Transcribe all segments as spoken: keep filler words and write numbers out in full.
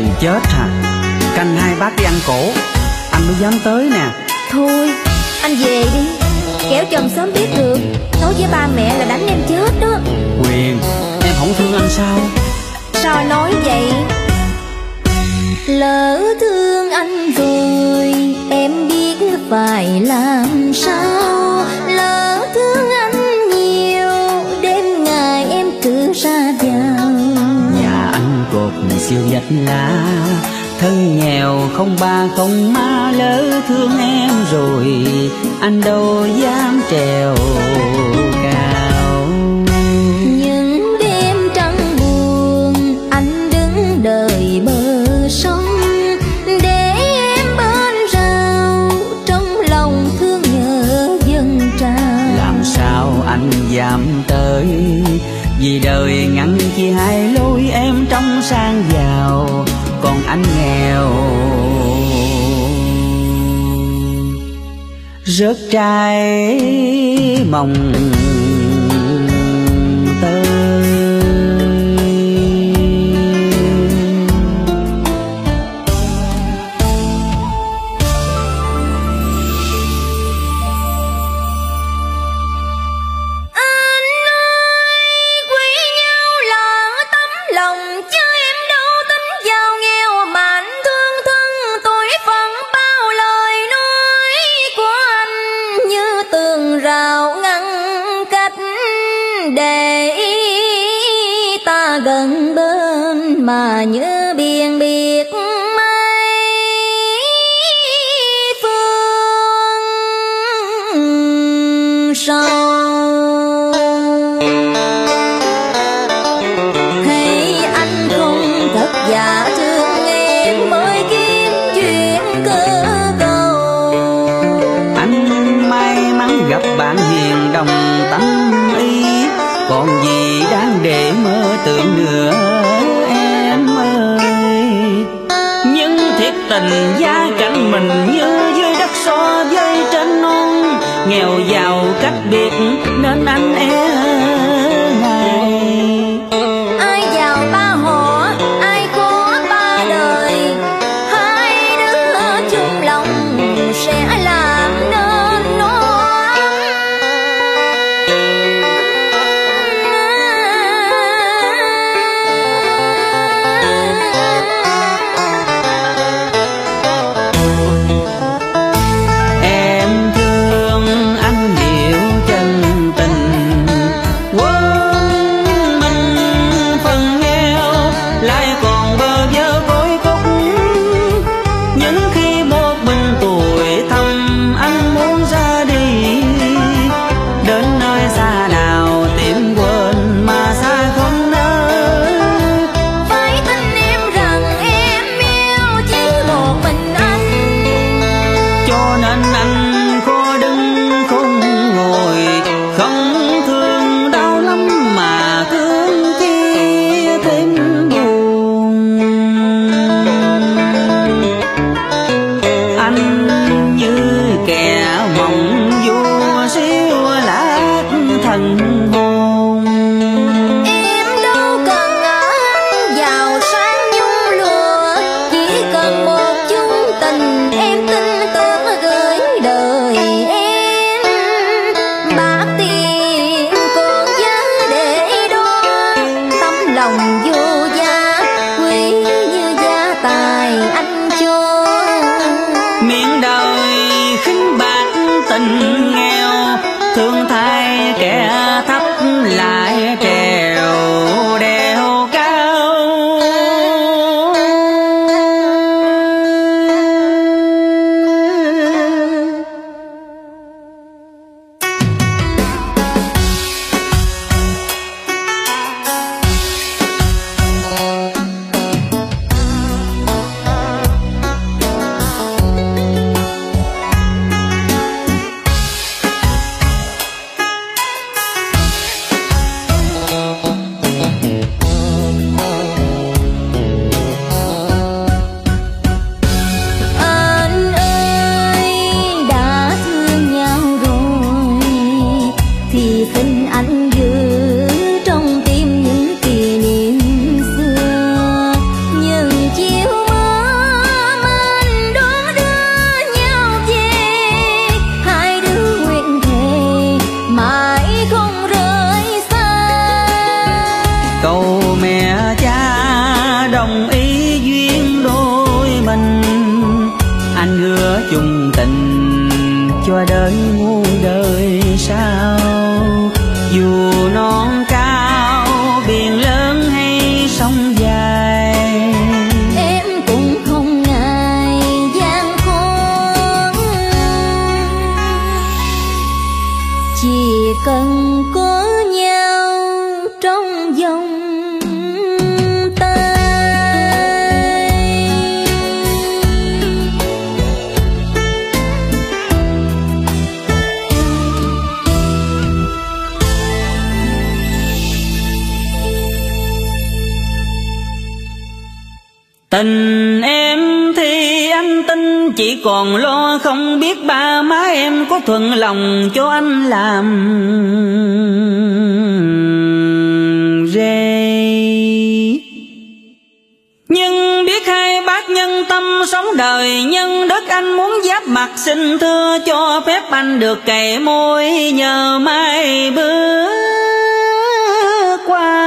gần chết hả? Canh hai bác đi ăn cổ, anh mới dám tới nè. Thôi, anh về đi, kẻo chồng sớm biết được, nói với ba mẹ là đánh em chết đó. Huyền, em không thương anh sao? Sao nói vậy? Lỡ thương anh rồi, em biết phải làm sao. Lỡ thương anh nhiều, đêm ngày em cứ ra vào. Nhà anh cột siêu dạch lá, thân nghèo không ba không má. Lỡ thương em rồi, anh đâu dám trèo cao. Những đêm trăng buồn, anh đứng đợi bờ sông, để em bên rào, trong lòng thương nhớ dâng trào. Làm sao anh dám tới, vì đời ngăn chia hai lối. Em trong sang giàu, còn anh nghèo rớt trai mồng tơi. Gần bên mà nhớ biên biệt mấy phương sâu. Hay anh không thật giả thương em mới kiếm chuyện cơ cầu. Anh may mắn gặp bạn hiền đồng tâm ý, còn gì đáng để mơ tưởng nữa em ơi. Nhưng thiệt tình gia cảnh mình như dưới đất so với trên non, nghèo giàu cách biệt nên anh e ngại. Ai giàu ba họ, ai khó ba đời, hai đứa chung lòng sẽ làm nên nó. cho đời muôn đời sau. Dù non cao biển lớn hay sông dài, em cũng không ngại gian khó. Chỉ cần có nhau trong vòng tình em thì anh tin, chỉ còn lo không biết ba má em có thuận lòng cho anh làm rê. Nhưng biết hai bác nhân tâm sống đời nhân đất, anh muốn giáp mặt xin thưa cho phép anh được cày môi nhờ mai bước qua.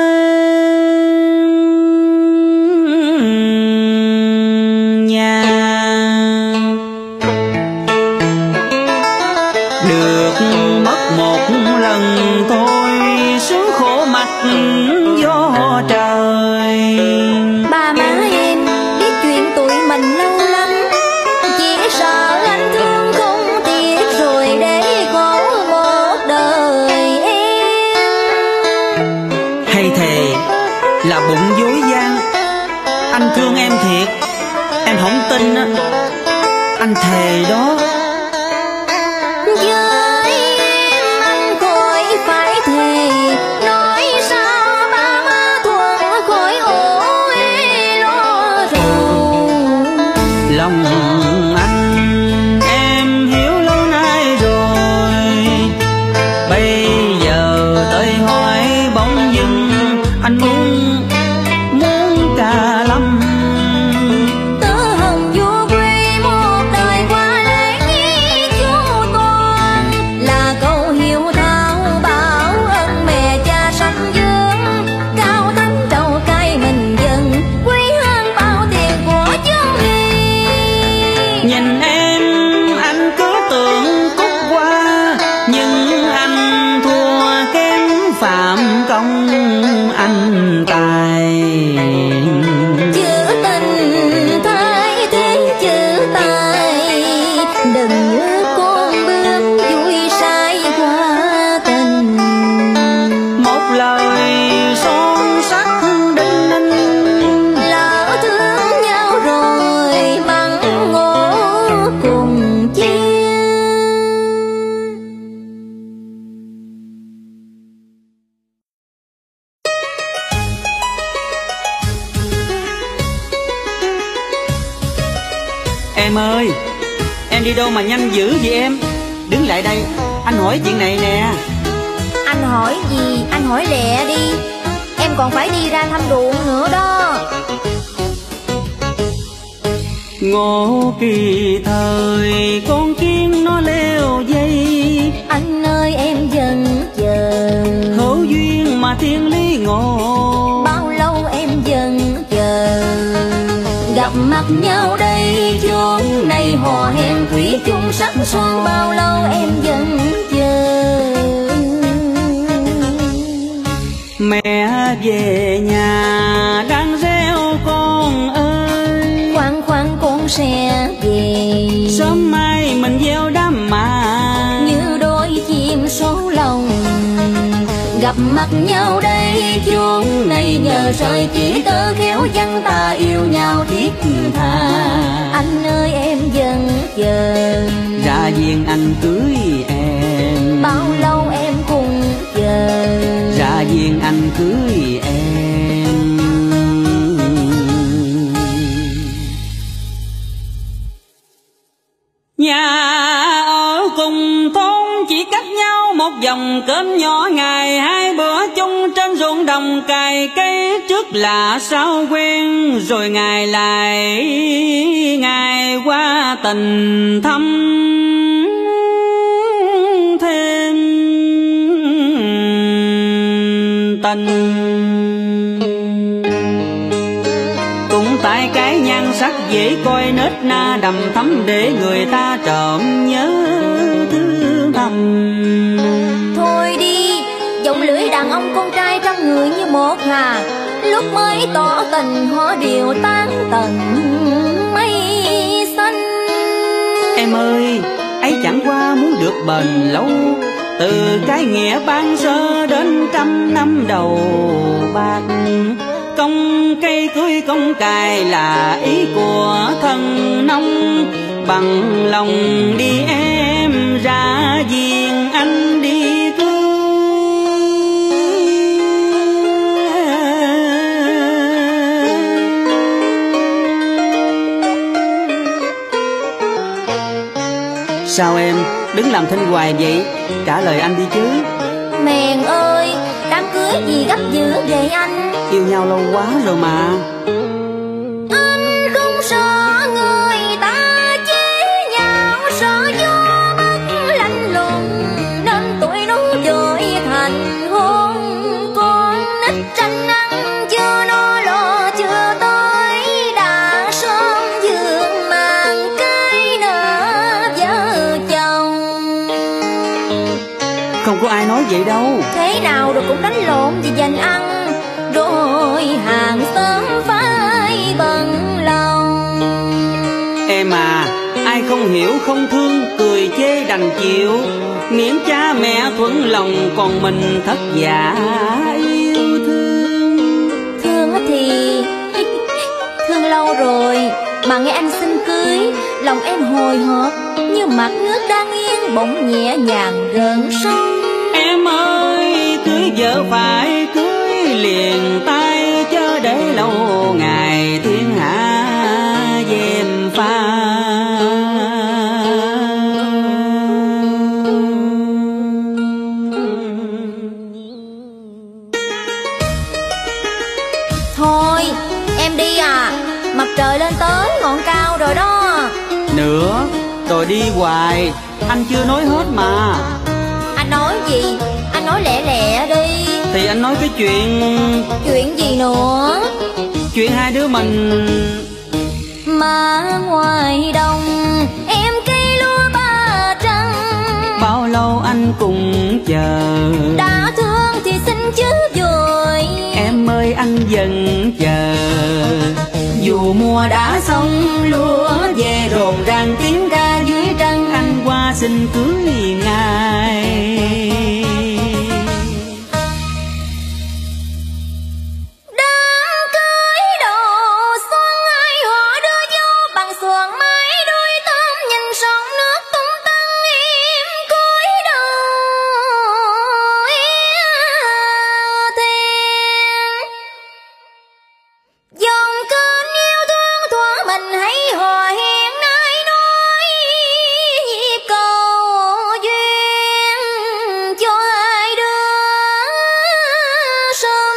Được mất một lần thôi sướng khổ mặt do trời. Ba má em biết chuyện tụi mình lâu lắm, chỉ sợ anh thương không tiếc rồi để khổ một đời em. Hay thề là bụng dối gian, anh thương em thiệt, em không tin á, anh thề đó. Với em anh khỏi phải thề, nói sao ba má thuận khỏi ổ lo rầu. Lòng anh em hiểu lâu nay rồi, bây giờ tới hỏi bỗng dưng anh muốn muốn cả lắm. Tớ hồng vua quê một đời qua lễ chu toàn, là câu hiếu thảo bảo ơn mẹ cha sanh dưỡng. Cao thánh trầu cay mình dần, quý hơn bao tiền của chúng đi. Nhìn em anh cứ tưởng cúc qua, nhưng anh thua kém phạm công anh tài. Chữ tình thay thế chữ tài, đừng như con bướm vui sai qua tình. Một lời son sắc đinh ninh, Lỡ thương nhau rồi mặn ngộ cùng chia. Em ơi, em đi đâu mà nhanh dữ vậy em? Đứng lại đây, anh hỏi chuyện này nè. Anh hỏi gì anh hỏi lẹ đi, em còn phải đi ra thăm ruộng nữa đó. Ngộ kỳ thời con kiến nó leo dây, Anh ơi em dần chờ, hữu duyên mà thiên lý ngộ. bao lâu em dần chờ. Gặp mặt nhau đây chốn này hò hẹn thủy chung sắc son, bao lâu em dần chờ. Mẹ về nhà đang reo con ơi, Khoan khoan con sẽ về, sớm mai mình gieo đám mà. như đôi chim số lòng. Gặp mặt nhau đây chốn này nhờ trời chỉ tơ khéo dân ta yêu nhau thiết tha. Anh ơi em dần chờ, Ra duyên anh cưới em, bao lâu em cùng chờ. Ra duyên anh cưới em. Nhà ở cùng thôn chỉ cách nhau một vòng cơm nhỏ, ngày hai bữa chung trên ruộng đồng cày cây. Trước là sao quen rồi ngày lại ngày qua tình thâm thêm tình. Cũng tại cái nhan sắc dễ coi nết na đầm thắm để người ta trộm nhớ. Thôi đi, giọng lưỡi đàn ông con trai trăm người như một hà. Lúc mới tỏ tình họ đều tan tận mây xanh. Em ơi, ấy chẳng qua muốn được bền lâu, từ cái nghĩa ban sơ đến trăm năm đầu bạc. Công cây cưới công cài là ý của thân nông, bằng lòng đi em ra giềng anh đi cưới. Sao em đứng làm thinh hoài vậy? Trả lời anh đi chứ. Mèn ơi, đám cưới gì gấp dữ vậy anh? Yêu nhau lâu quá rồi mà. Anh không sợ người ta chế nhau, sợ gió bất lạnh lùng, nên tụi nó dội thành hôn con nít tranh ăn chưa no lo chưa tới đã sớm giường màn cái nợ vợ chồng. Không có ai nói vậy đâu. Thế nào rồi cũng đánh lộn vì giành ăn, rồi hàng xóm phải bận lòng. Em à, ai không hiểu không thương, cười chê đành chịu, miễn cha mẹ thuận lòng còn mình thất giả yêu thương. Thương thì thương lâu rồi, mà nghe anh xin cưới lòng em hồi hộp như mặt nước đang yên bỗng nhẹ nhàng rợn sóng. Em ơi, cưới vợ phải cưới liền tay, chớ để lâu ngày thiên hạ dèm pha. Thôi em đi à, mặt trời lên tới ngọn cao rồi đó. Nữa, rồi đi hoài, anh chưa nói hết mà. Anh nói gì? Anh nói lẹ lẹ đi. Thì anh nói cái chuyện... Chuyện gì nữa? Chuyện hai đứa mình... Mà ngoài đồng em cây lúa ba trăng, bao lâu anh cùng chờ. đã thương thì xin chứ vội. Em ơi anh dần chờ, dù mùa đã xong lúa về rộn ràng tiếng ca dưới trăng, anh qua xin cưới ngài. Đám cưới đồ xuân ai họ đưa vô bằng xuồng mái đôi tôm, nhìn sông nước tung tăng em cúi đầu thiên. Dòng kênh yêu thương thỏa mình hãy hò hẹn nay nói nhịp cầu duyên cho hai đứa sum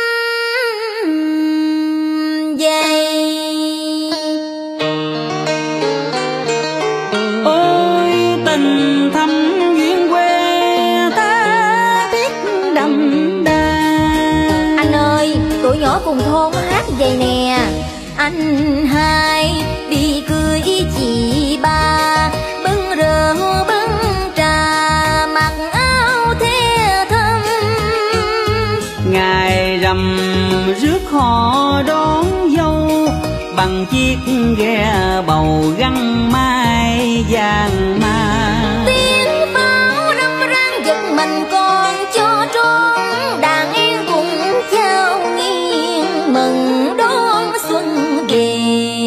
vầy. Ôi tình thâm duyên quê ta biết đậm đà. Anh ơi, tụi nhỏ cùng thôn hát vậy nè. Anh hai đi cưới chị ba, bưng rượu bưng trà, mặc áo the thâm. Ngày rằm rước họ đón dâu, bằng chiếc ghe bầu găng mai vàng ma. Tiếng pháo râm ran giật mình còn cho trốn, đàn em cùng chào nghiêng mừng đón xuân về.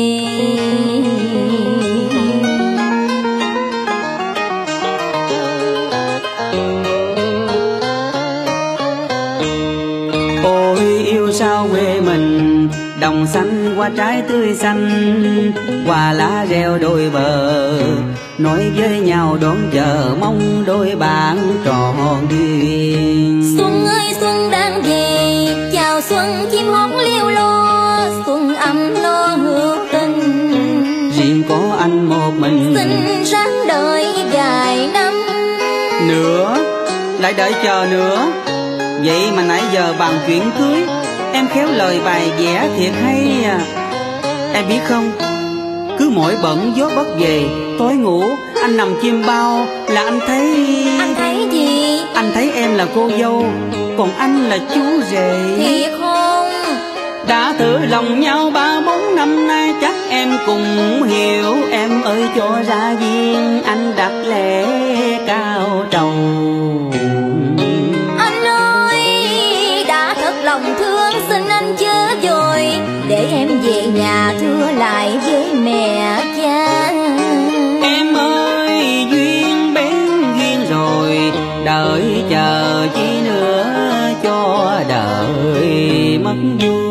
Ôi yêu sao quê mình đồng xanh hoa trái tươi xanh, hoa lá reo đôi bờ, nói với nhau đón chờ mong đôi bạn tròn duyên. Xuân ơi xuân đang về, chào xuân chim hót liêu lo, xuân ấm no hữu tình. Riêng có anh một mình Xin ráng đợi vài năm nữa, lại đợi chờ nữa. Vậy mà nãy giờ bàn chuyện cưới, em khéo lời bài vẽ thiệt hay à. Em biết không, cứ mỗi bận gió bất về, tối ngủ anh nằm chim bao là anh thấy... Anh thấy gì? Anh thấy em là cô dâu, còn anh là chú rể. Thiệt không? Đã thử lòng nhau ba bốn năm nay, chắc em cũng hiểu. Em ơi cho ra duyên, anh đặt lễ cao trầu. Anh ơi, đã thật lòng thương, xin anh chớ vội, để em về nhà thưa lại với mẹ cha. Em ơi duyên bén duyên rồi, đợi chờ chi nữa cho đời mất vui.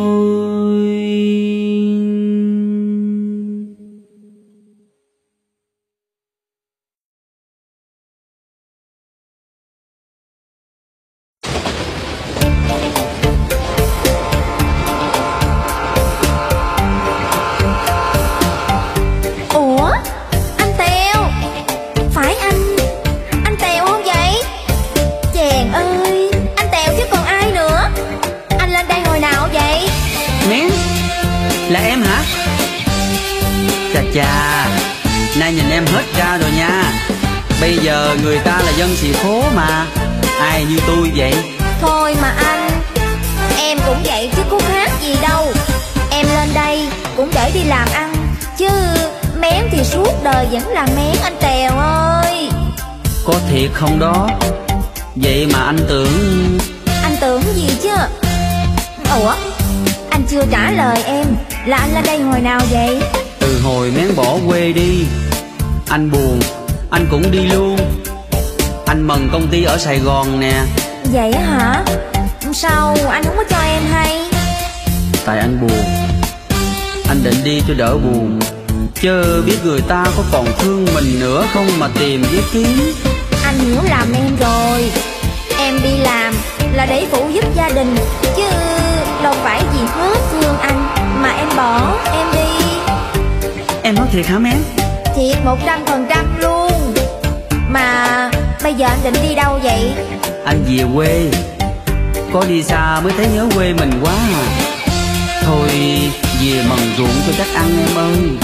Ủa, anh Tèo, phải anh, anh Tèo không vậy? Chàng ơi, anh Tèo chứ còn ai nữa. Anh lên đây hồi nào vậy? Mén, là em hả? Chà chà, nay nhìn em hết ra rồi nha. Bây giờ người ta là dân xì phố mà, ai như tôi vậy? Thôi mà anh, em cũng vậy chứ có khác gì đâu. Em lên đây cũng để đi làm ăn, chứ mén thì suốt đời vẫn là mén anh Tèo ơi. Có thiệt không đó? Vậy mà anh tưởng... Anh tưởng gì chứ? Ủa, anh chưa trả lời em là anh lên đây hồi nào vậy? Từ hồi mén bỏ quê đi, anh buồn, anh cũng đi luôn. Anh mần công ty ở Sài Gòn nè. Vậy hả? Sao anh không có cho em hay? Tại anh buồn, anh định đi cho đỡ buồn, chứ biết người ta có còn thương mình nữa không mà tìm với kiếm. Anh hiểu lầm em rồi. Em đi làm là để phụ giúp gia đình, chứ đâu phải vì hết thương anh mà em bỏ em đi. Em nói thiệt hả mén? Thiệt một trăm phần trăm luôn. Mà bây giờ anh định đi đâu vậy? Anh về quê, có đi xa mới thấy nhớ quê mình quá à. Thôi về mần ruộng cho chắc ăn em ơi.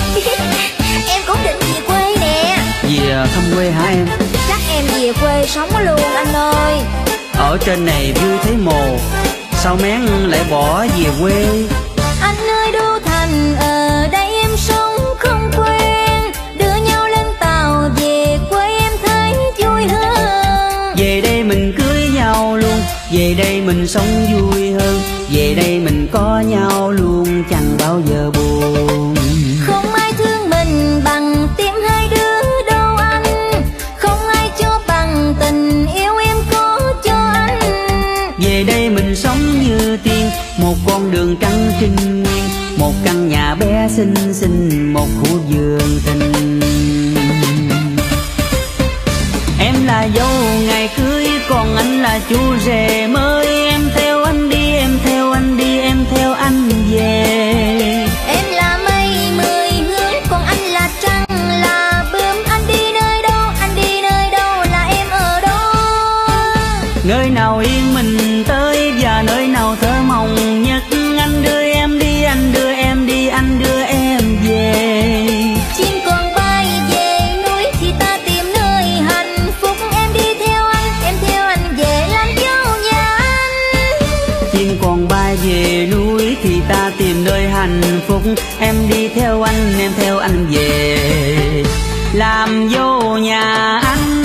Em cũng định về quê nè. Về thăm quê hả em? Chắc em về quê sống luôn anh ơi. Ở trên này vui thấy mồ, sao mén lại bỏ về quê? Anh ơi đô thành ở đây em sống không quen, đưa nhau lên tàu về quê em thấy vui hơn. Về đây mình cưới nhau luôn, về đây mình sống vui hơn, về đây mình có nhau luôn chẳng bao giờ buồn. Không ai thương mình bằng tim hai đứa đâu anh, không ai cho bằng tình yêu em có cho anh. Về đây mình sống như tiên, một con đường trắng trinh nguyên, một căn nhà bé xinh xinh, một khu vườn tình. Em là dâu ngày cưới, còn anh là chú rể mới. Em theo anh đi, em theo anh đi, em theo anh về. Em là mây mười hướng, còn anh là trăng là bướm. Anh đi nơi đâu, anh đi nơi đâu là em ở đó. Nơi nào yên mình tới và nơi nào thơ mộng nhất. Anh đưa em đi, anh đưa em đi, anh đưa em về. Chim còn bay về núi thì ta tìm nơi hạnh phúc. Em đi theo anh, em theo anh về làm dâu nhà anh. Chim còn bay về núi thì ta tìm nơi hạnh phúc. Em đi theo anh, em theo anh về làm dâu nhà anh.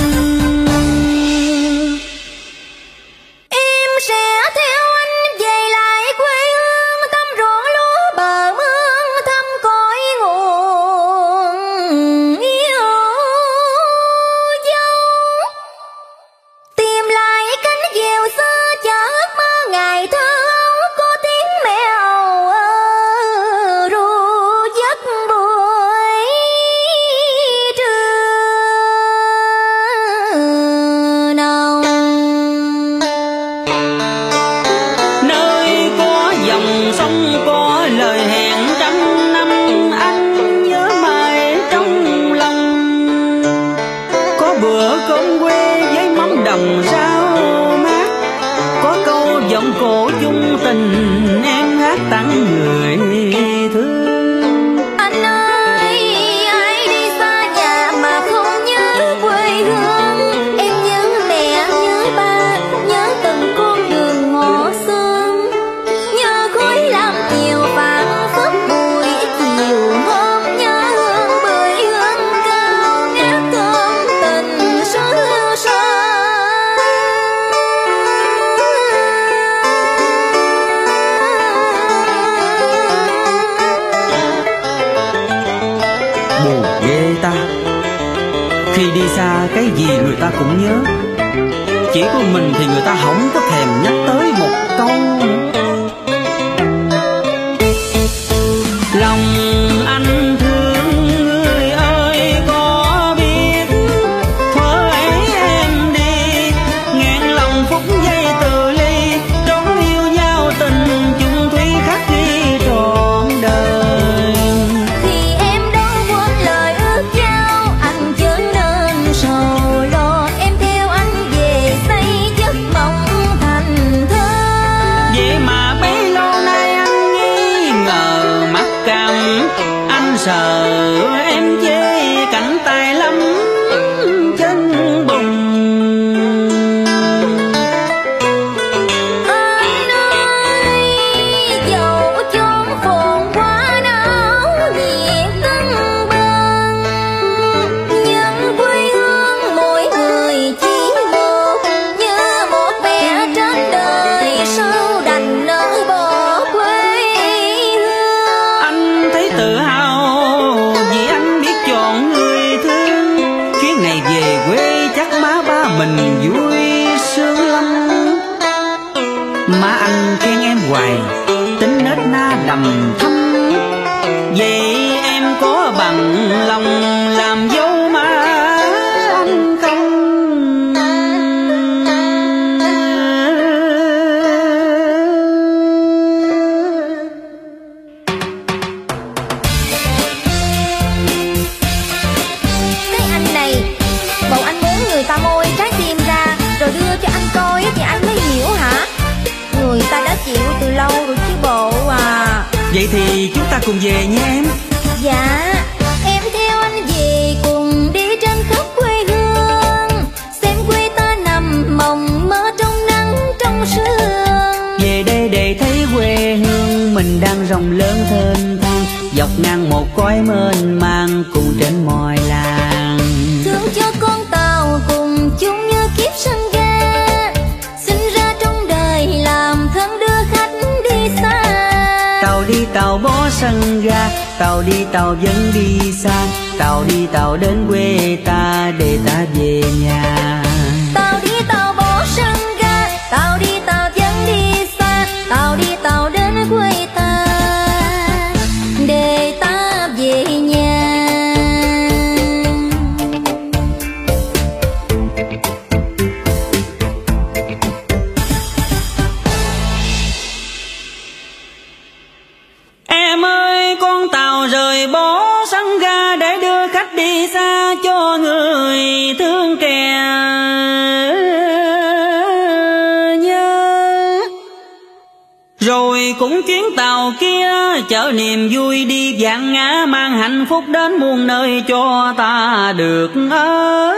Em sẽ theo anh về lại quê hương, thăm ruộng lúa bờ mương, thăm cõi nguồn yêu dấu, tìm lại cánh diều xưa chở ước mơ ngày thơ ấu, có tiếng mẹ ầu ơ ru giấc buổi trưa nồng. Nơi có dòng sông có lời hẹn trăm năm, anh nhớ mãi trong lòng. Có bữa cơm quê với mắm đồng rau mát, có câu giọng cổ chung tình em hát tặng người thương. Anh ơi, ai đi xa nhà mà không nhớ đi xa cái gì người ta cũng nhớ, chỉ có mình thì người ta không có thèm nhắc tới một câu. Lòng anh thương người ơi có biết, thuở ấy em đi ngàn lòng phút giây từ ly, trốn yêu nhau tình chung thủy khắc ghi trọn đời. Thì em đâu quên lời ước giao, anh chớ nên sầu lo, em theo anh về xây giấc mộng thành thơ. Vậy mà bấy lâu nay anh nghi ngờ mặc cảm, anh sợ em chê cảnh tài lắm chân bùng. Anh ơi dẫu chốn phồn quá náo nhiệt tưng bừng, nhưng quê hương mỗi người chỉ một, như một mẹ trên đời sao đành nỡ bỏ quê hương. Anh thấy tự hào vì anh biết chọn người thương, chuyến này về quê chắc má ba mình vui sướng lắm. Má anh khen em hoài tính nết na đầm thắm, vậy em có bằng lòng làm dâu má anh không? Cái anh này, bộ anh muốn người ta môi trái tim ra rồi đưa cho anh coi thì anh mới hiểu hả? Người ta đã chịu từ lâu rồi chứ bộ à. Vậy thì chúng ta cùng về nha em. Dạ, em theo anh về cùng đi trên khắp quê hương, xem quê ta nằm mộng mơ trong nắng trong sương. Về đây để thấy quê hương mình đang rộng lớn thênh thang, dọc ngang một cõi mênh mang cùng trên mọi làng. Thương cho con tàu cùng chung như kiếp sân ga, sinh ra trong đời làm thân đưa khách đi xa. Tàu đi tàu bó sân ga, tàu đi tàu vẫn đi xa, tàu đi tàu đến quê ta để ta về nhà. Tàu đi tàu bỏ sân ga, tàu đi tàu vẫn đi xa, tàu đi tàu đến quê ta để ta về nhà. Em ơi con tàu rời bó sân ga để đưa khách đi xa cho người thương kẻ nhớ. Rồi cũng chuyến tàu kia chở niềm vui đi vạn ngã, mang hạnh phúc đến muôn nơi cho ta được ở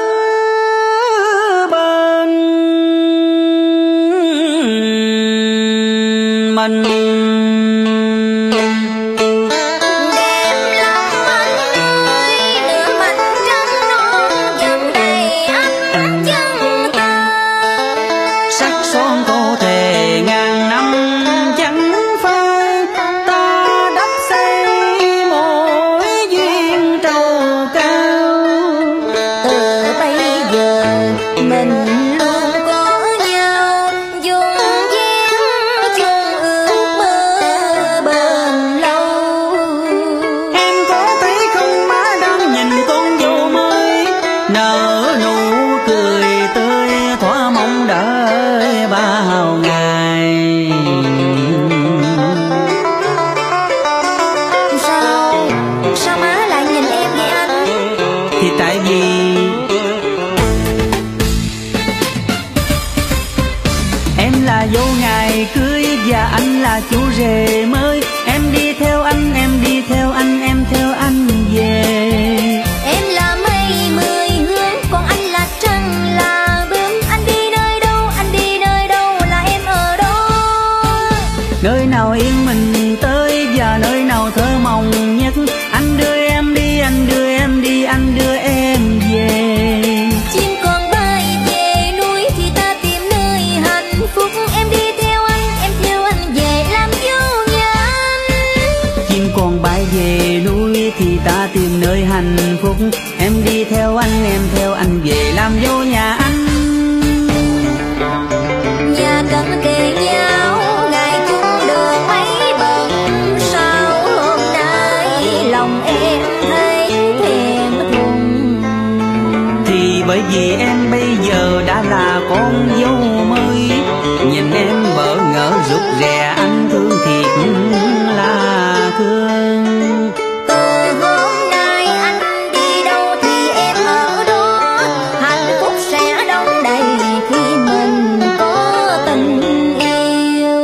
bên mình. Đẹp lắm anh ơi, nửa mặt trăng non dần đầy ánh chân ta. Sắc son cô thề ngàn năm chẳng phai, ta đắp xây mỗi duyên trầu cao. Từ bây giờ mình luôn có nhau, dung dáng chung ước mơ bền lâu. Em có thấy không má đang nhìn con dâu mới nở nụ cười tươi, thỏa mong đợi bao ngày. Sao, sao má lại nhìn em vậy anh? Thì tại vì em là dâu ngày cưới và anh là chú rể mới. Em đi theo anh, em đi theo anh, em theo anh về. Em là mây mười hướng, còn anh là trăng là bướm. Anh đi nơi đâu, anh đi nơi đâu là em ở đó. Nơi nào yên mình tới và nơi nào thơ mộng nhất, anh đưa em đi, anh đưa em đi, anh đưa em về. Chim còn bay về núi thì ta tìm nơi hạnh phúc. Em đi theo anh, em theo anh về làm dâu nhà anh. vì em bây giờ đã là con dâu mới. Nhìn em bỡ ngỡ rụt rè anh thương thiệt là thương. Từ hôm nay anh đi đâu thì em ở đó, hạnh phúc sẽ đong đầy khi mình có tình yêu.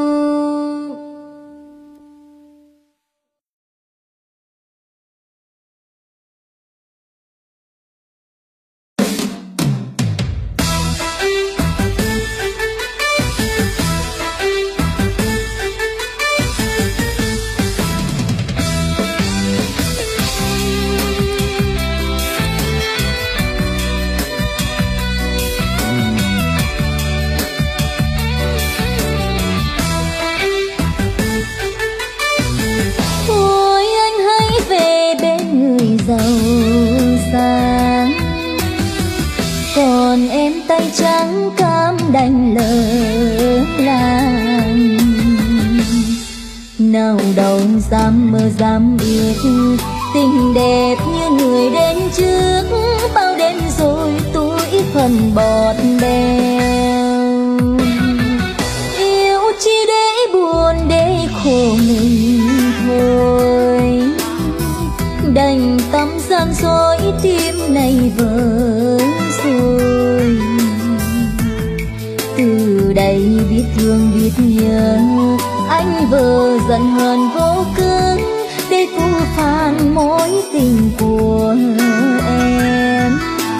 Thôi anh hãy về bên người giàu sang, còn em tay trắng cam đành lỡ làng. Nào đâu dám mơ dám biết tình đẹp như người đến trước, bao đêm rồi tuổi phần bọt bèo. Yêu chi để buồn để khổ mình thôi, đành tâm gian dối tim này vỡ rồi. Từ đây biết thương biết nhớ, anh vờ giận hờn vô cớ để phũ phàng mối tình của em.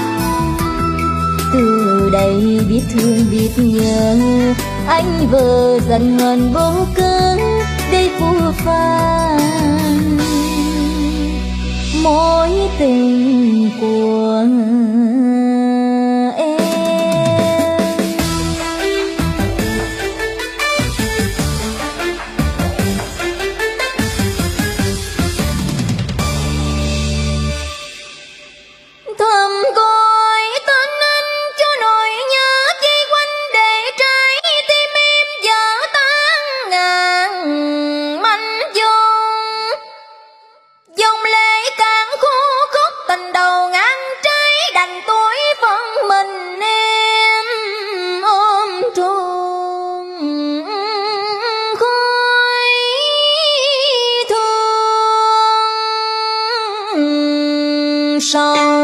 Từ đây biết thương biết nhớ, anh vờ giận hờn vô cớ để phũ phàng mối tình của em. Thầm gọi tên anh cho nỗi nhớ chi quanh, để trái tim em vỡ tan ngàn manh dung. Dòng lệ càng khô khóc tình đầu ngang trái, đành tuổi phận mình em ôm trôn khói thương sâu.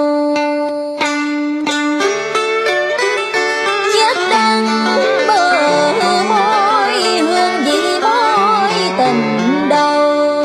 Vết đắng bờ môi hương vị mối tình đầu,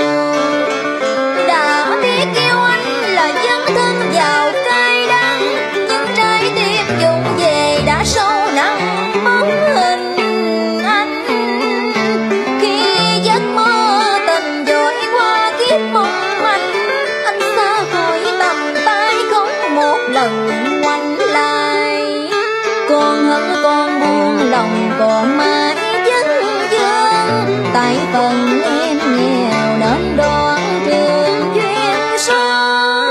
đã biết yêu anh là dấn thân vào cay đắng, nhưng trái tim vụng về đã sâu nặng bóng hình anh. Khi giấc mơ tình dội qua kiếp mong manh, anh xa khỏi tầm tay không một lần ngoảnh lại. Còn hận còn buông lòng còn mãi vấn vương, tại phần em nghèo nên đoạn trường duyên số.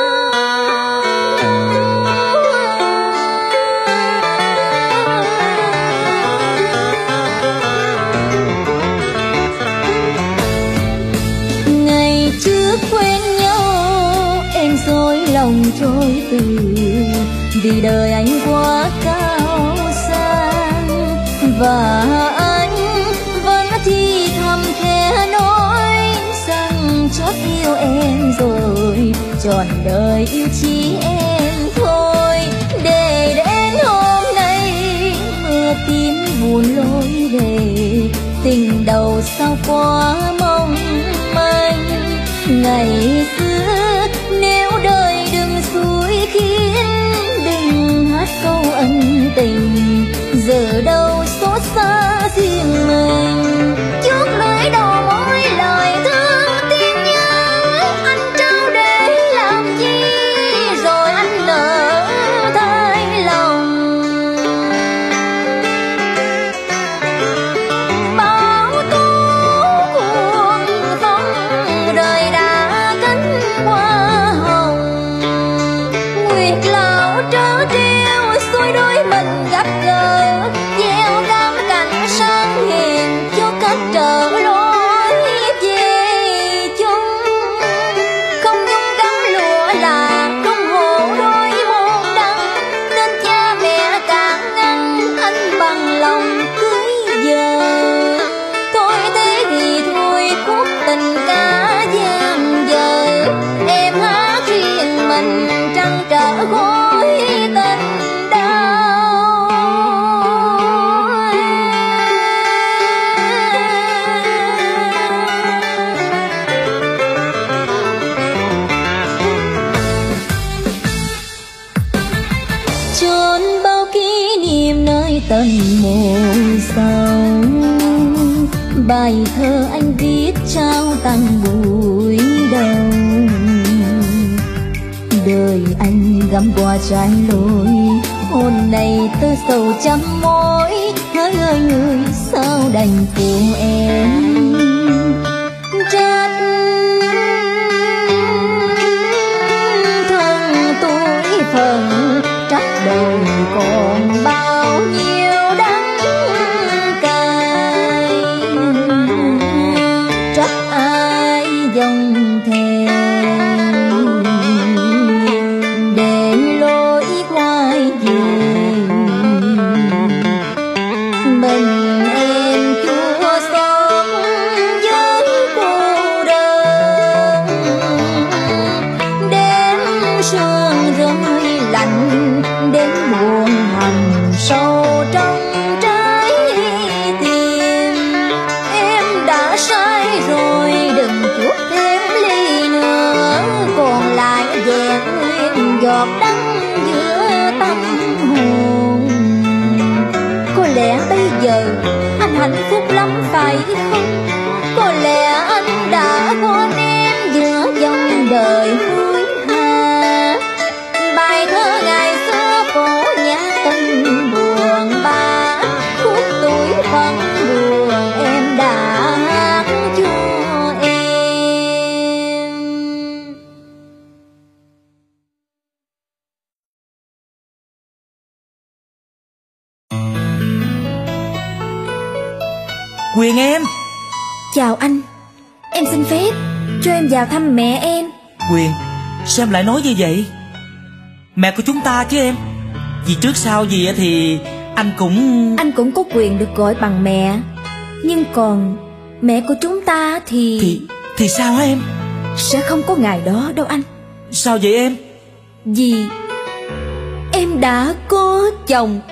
Ngày trước quen nhau em dối lòng trôi từ, vì đời anh quá cao sang, và anh vẫn thì thầm khẽ nói rằng chót yêu em rồi, trọn đời yêu chỉ em thôi. Để đến hôm nay mưa tím buồn lối về, tình đầu sao quá mong manh. Ngày xưa nếu đời đừng xui khiến, đừng hát câu ân tình, giờ đâu xót xa riêng mình. Trước lưỡi đầu mỗi lời thương tiếng nhớ, anh trao để làm chi, rồi anh nỡ thay lòng. Bao tố cuồng phong đời đã cánh hoa hồng, nguyệt lão trớ trêu xuôi đôi mình gặp gỡ, gieo ôm bao kỷ niệm nơi tận mồ sâu. Bài thơ anh viết trao tặng buổi đầu, đời anh găm qua trái lối, hôn này tơ sầu trăm mối. Hỡi ơi người sao đành phụ em trách thân tuổi phận, trách đời còn bao nhiêu đắng cay, trách ai dòng thề để lối quay về. Mình em chua xót với cô đơn, đêm sương rơi lạnh, đêm buồn hằn sâu trong trái tim. Em đã sai rồi, đừng chuốc thêm ly nữa, còn lại vẹn nguyên giọt đắng giữa tâm hồn. Có lẽ bây giờ anh hạnh phúc lắm phải không? Có lẽ anh đã quên em giữa dòng đời hối hả. Bài thơ ngày xưa cổ nhã tình buồn bã, khúc tuổi phận buồn em đã hát cho em. Quyền em. Chào anh, em xin phép cho em vào thăm mẹ em. Quyền, sao em lại nói như vậy? Mẹ của chúng ta chứ em. Vì trước sau gì thì anh cũng... Anh cũng có quyền được gọi bằng mẹ, nhưng còn mẹ của chúng ta thì... Thì... thì sao hả em? Sẽ không có ngày đó đâu anh. Sao vậy em? Vì em đã có chồng.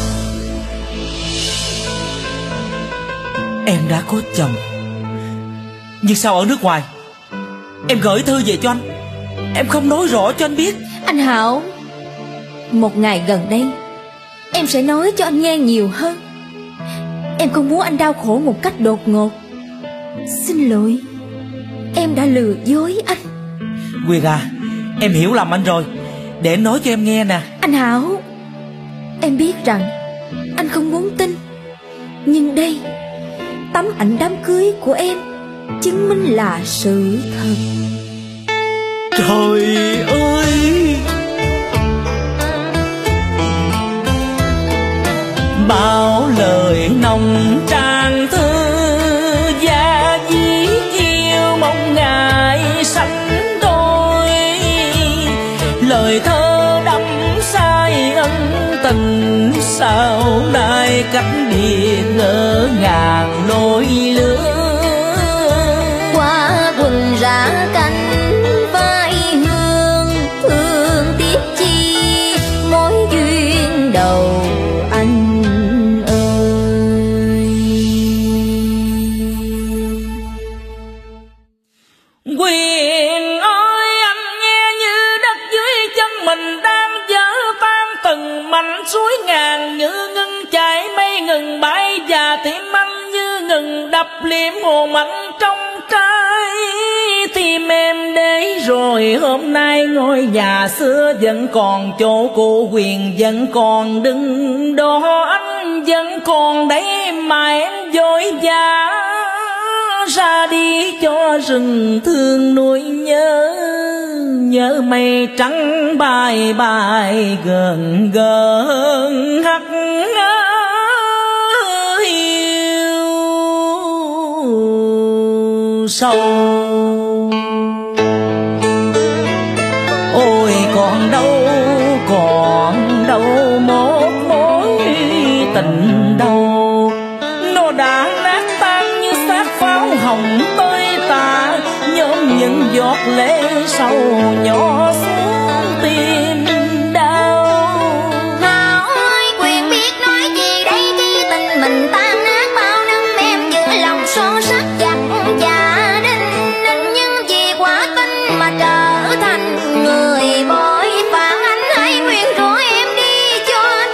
Em đã có chồng. Nhưng sao ở nước ngoài em gửi thư về cho anh, em không nói rõ cho anh biết? Anh Hảo, một ngày gần đây em sẽ nói cho anh nghe nhiều hơn. Em không muốn anh đau khổ một cách đột ngột. Xin lỗi, em đã lừa dối anh. Quyền à, em hiểu lầm anh rồi. Để em nói cho em nghe nè. Anh Hảo, em biết rằng anh không muốn tin, nhưng đây, tấm ảnh đám cưới của em chứng minh là sự thật. Trời ơi, bao lời nồng tràn thư và dí chiêu mong ngày sánh đôi. Lời thơ đắm say ân tình, sao nay cách biệt ngỡ ngàng đôi lứa. Qua quần ra cánh vai hương, thương tiếc chi mối duyên đầu anh ơi. Quyền ơi, anh nghe như đất dưới chân mình đang vỡ tan từng mảnh suối ngàn, như ngừng chảy mây ngừng bay, và tim anh như ngừng đập liếm hồn anh trong trái tim em. Để rồi hôm nay ngôi nhà xưa vẫn còn chỗ cũ, Quyền vẫn còn đứng đó, anh vẫn còn đấy, mà em vội vã ra đi cho rừng thương nuôi nhớ. Nhớ mây trắng bay bay gần gần hắt hiu sâu. Ôi còn đâu, còn đâu một mối tình đâu, nó đã nát tan như xác pháo hồng tơi tả, nhóm những giọt lệ sâu nhỏ xuống tim đau. Hảo ơi, Quyền biết nói gì đây khi tình mình tan nát bao năm, em giữ lòng son sắt chặt và đinh ninh, nhưng vì quả tin mà trở thành người bội phản. Anh hãy khuyên rủa em đi cho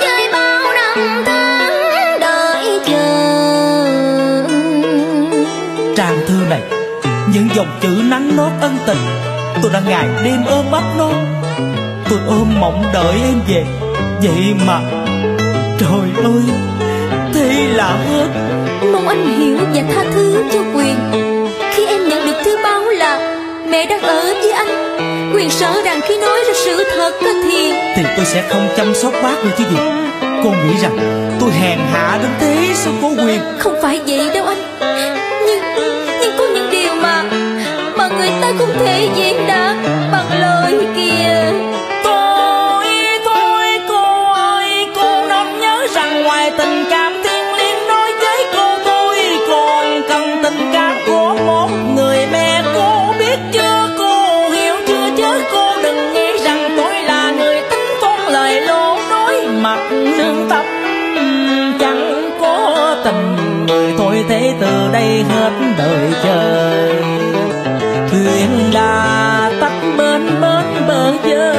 những dòng chữ nắng nót ân tình. Tôi đã ngày đêm ôm ấp nó, tôi ôm mộng đợi em về. Vậy mà trời ơi, thế là hết. Mong anh hiểu và tha thứ cho Quyền. Khi em nhận được thư báo là mẹ đang ở với anh, Quyền sợ rằng khi nói ra sự thật thì Thì tôi sẽ không chăm sóc bác nữa chứ gì. Cô nghĩ rằng tôi hèn hạ đến thế sao cô Quyền? không phải vậy đâu anh. Nhưng nhưng có những điều mà Mà người ta không thể diễn đạt bằng lời kìa. Tôi, tôi, cô ơi, cô nên nhớ rằng ngoài tình cảm thiêng liêng đối với cô, tôi còn cần tình cảm của một người mẹ. Cô biết chưa, cô hiểu chưa, chứ cô đừng nghĩ rằng tôi là người tính toán lời lỗ nói mặt lương tâm. Chẳng có tình người thôi thế từ đây hết đời chơi. Thuyền đã tắt bên bên bờ giờ,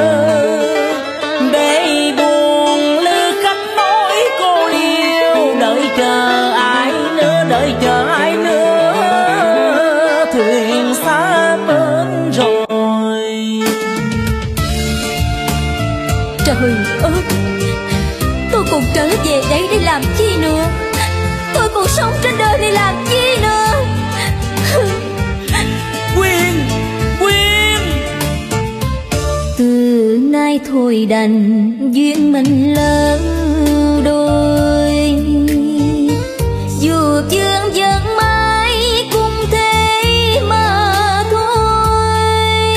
để buồn lư khách nói cô liêu. Đợi chờ ai nữa, đợi chờ ai nữa, thuyền xa bến rồi. Trời ơi, tôi còn trở về đây để làm chi nữa? Tôi còn sống trên đời để làm chi nữa? Quyên, Quyên. Từ nay thôi đành duyên mình lỡ đôi, dù chương vẫn mãi cùng thế mà thôi.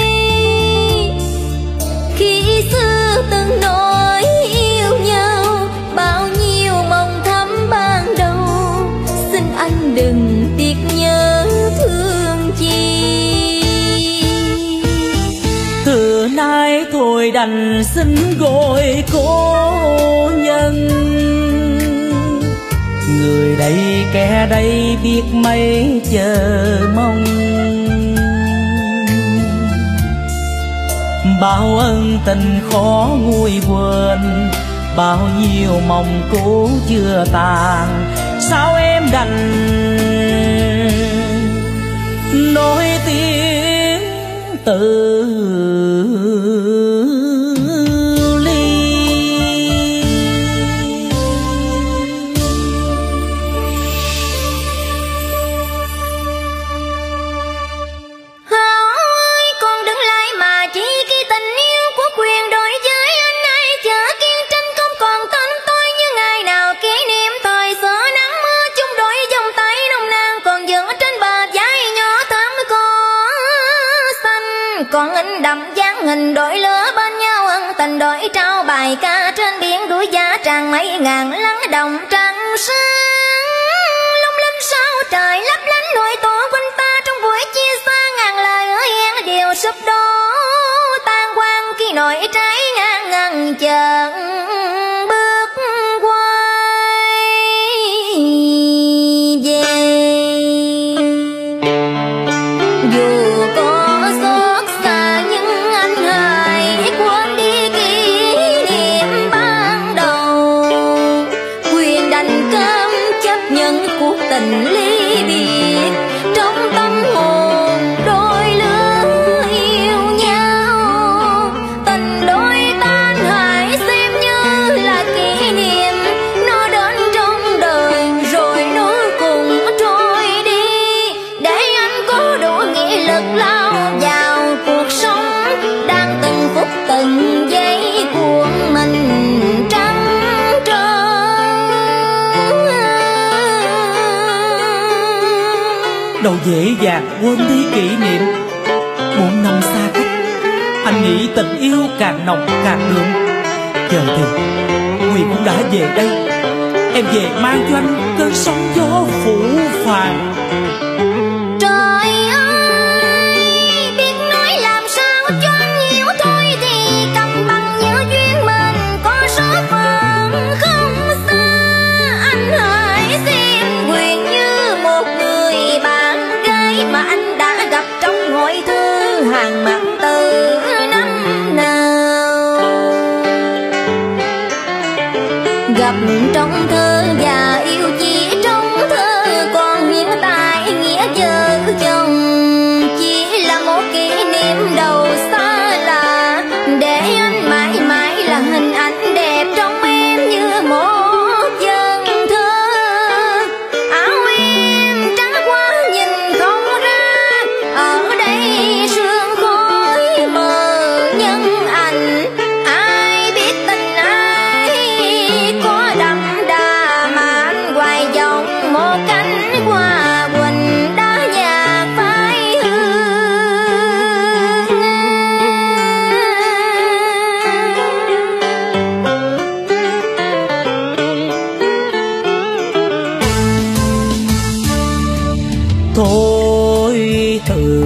Khi xưa từng nói yêu nhau, bao nhiêu mong thắm ban đầu, xin anh đừng tiếc nhớ thương chi. Từ nay thôi đành xin gọi cô nhân, người đây kẻ đây biết mấy chờ mong. Bao ân tình khó nguôi quên, bao nhiêu mong cũ chưa tàn. Sao em đành nói tiếng từ còn in đậm dáng hình đổi lứa bên nhau, ân tình đổi trao bài ca trên biển đuổi giá tràn mấy ngàn lắng đồng trăng sáng lung linh sao trời lấp lánh nỗi tổ quanh ta. Trong buổi chia xa ngàn lời hứa hẹn đều sụp đổ tan quang khi nỗi trái ngang ngần chợt bước quay về. Dù có tình ly biệt trong tâm hồn đôi lứa yêu nhau, tình đôi tan hại xem như là kỷ niệm. Nó đến trong đời rồi nó cùng trôi đi, để anh có đủ nghị lực lao vào cuộc sống đang từng phút từng giây của mình trắng trơn. đâu dễ dàng quên đi kỷ niệm. Bốn năm xa cách, anh nghĩ tình yêu càng nồng càng đượm. Giờ thì Quyền cũng đã về đây, em về mang cho anh cơn sóng gió phủ phàng. Trời ơi, biết nói làm sao cho anh hiểu thôi, thì cầm bằng những duyên mình có số phận không xa. Anh hãy xem Quyền như một người bạn gái mà anh đã gặp trong ngôi thư hàng mặt từ năm nào. Gặp trong thơ và yêu chỉ trong thơ, còn hiện tại nghĩa vợ chồng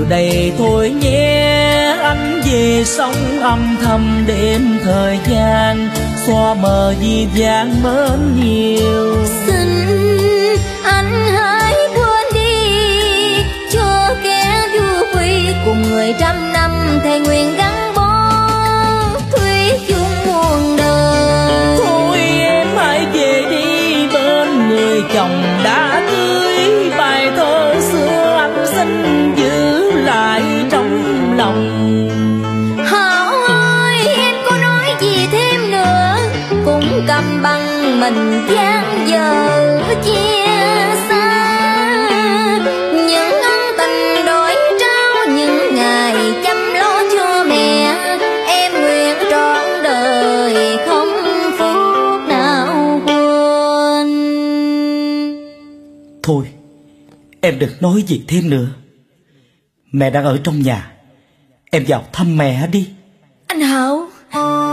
đây thôi nhé, anh về sống âm thầm đêm thời gian, xóa mờ vì vàng mến nhiều. Xin anh hãy quên đi, cho kẻ du quy cùng người trăm năm thề nguyện gắn bó thủy chung muôn đời. Thôi em hãy về đi bên người chồng đã cưới, bài thơ xưa anh xin giữ lại trong lòng. Hảo ơi em có nói gì thêm nữa, cũng cầm bằng mình gian giờ chia xa. Những ân tình đổi trao những ngày chăm lo cho mẹ, em nguyện trọn đời không phút nào quên. Thôi em đừng nói gì thêm nữa, mẹ đang ở trong nhà, em vào thăm mẹ đi. Anh Hảo,